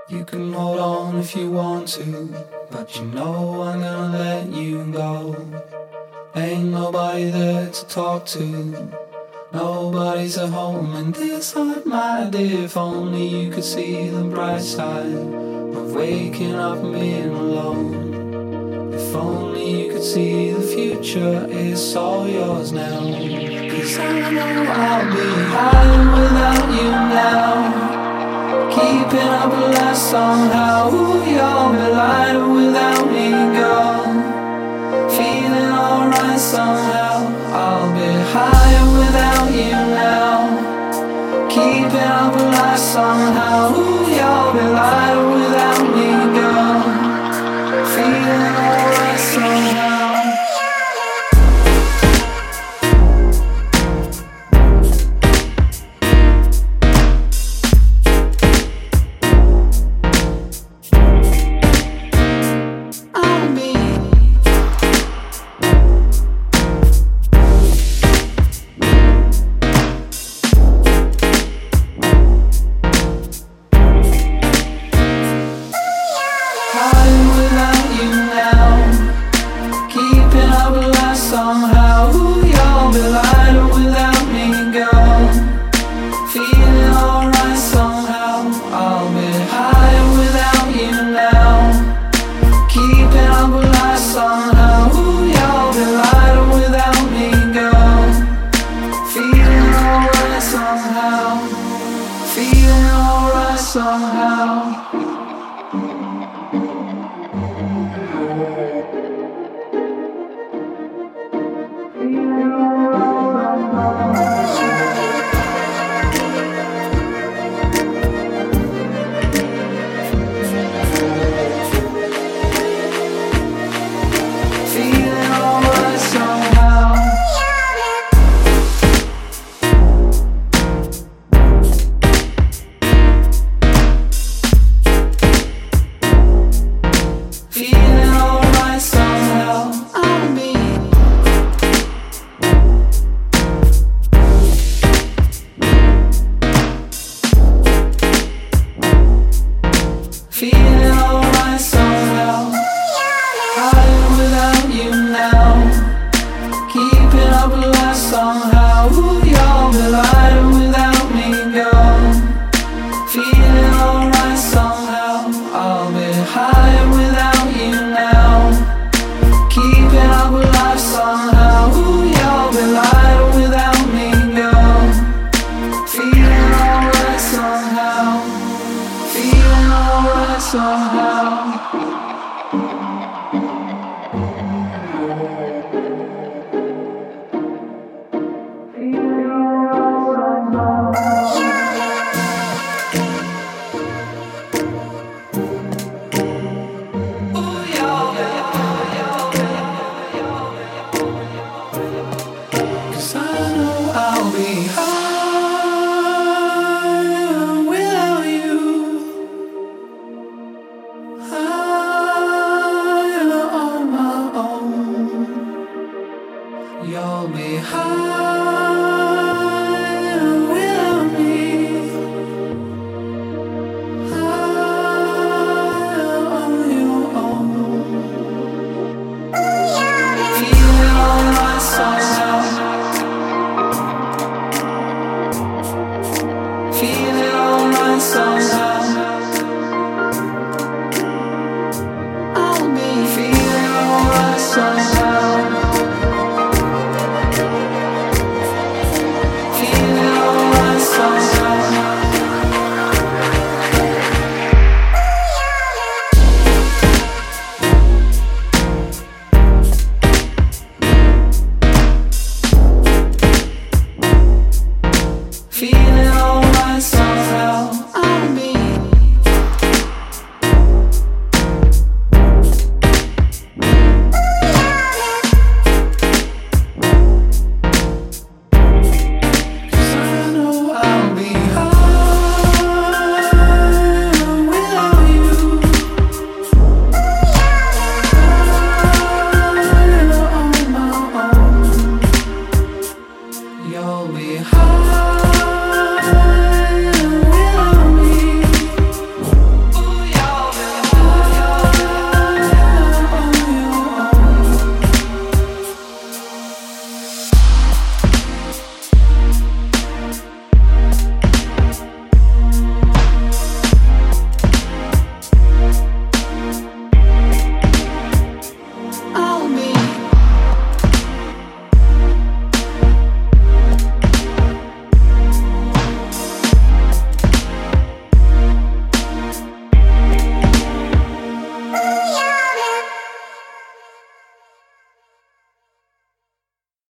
You can hold on if you want to, but you know I'm gonna let you go. Ain't nobody there to talk to, nobody's at home in this heart, my dear. If only you could see the bright side of waking up and being alone. If only you could see the future, it's all yours now. 'Cause I know I'll be high without you now. Keeping up a last somehow. Ooh, you'll be lighter without me, girl. Feeling alright somehow. I'll be higher without you now. Keeping up a last somehow. Ooh, you'll be lighter